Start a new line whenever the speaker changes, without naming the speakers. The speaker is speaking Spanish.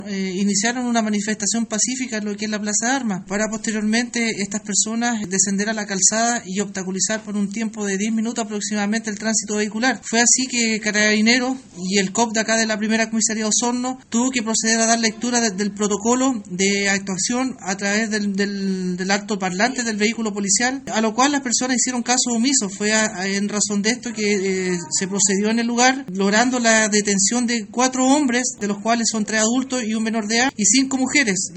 iniciaron una manifestación pacífica en lo que es la Plaza de Armas, para posteriormente estas personas descender a la calzada y obstaculizar por un tiempo de 10 minutos aproximadamente el tránsito vehicular. Fue así que Carabineros y el COP de acá de la primera comisaría de Osorno tuvo que proceder a dar lectura del protocolo de actuación a través del altoparlante del vehículo policial, a lo cual las personas hicieron caso omiso. Fue en razón de esto que se procedió en el lugar, logrando la detención de 4 hombres, de los cuales son 3 adultos y un menor de edad, y 5 mujeres.